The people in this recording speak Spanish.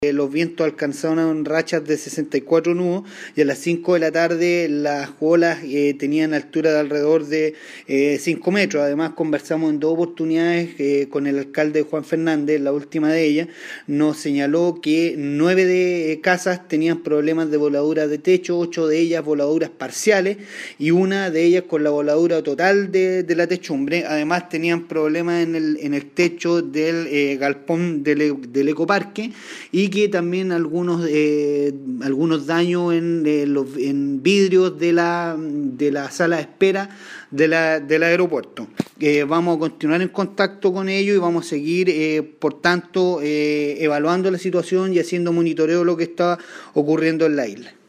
Los vientos alcanzaron rachas de 64 nudos y a las 5 de la tarde las olas tenían altura de alrededor de 5 metros. Además, conversamos en 2 oportunidades con el alcalde Juan Fernández. La última de ellas nos señaló que 9 de casas tenían problemas de voladuras de techo, 8 de ellas voladuras parciales y una de ellas con la voladura total de la techumbre. Además, tenían problemas en el techo del galpón del ecoparque y que también algunos daños en vidrios de la sala de espera del aeropuerto. Vamos a continuar en contacto con ellos y vamos a seguir, por tanto, evaluando la situación y haciendo monitoreo de lo que está ocurriendo en la isla.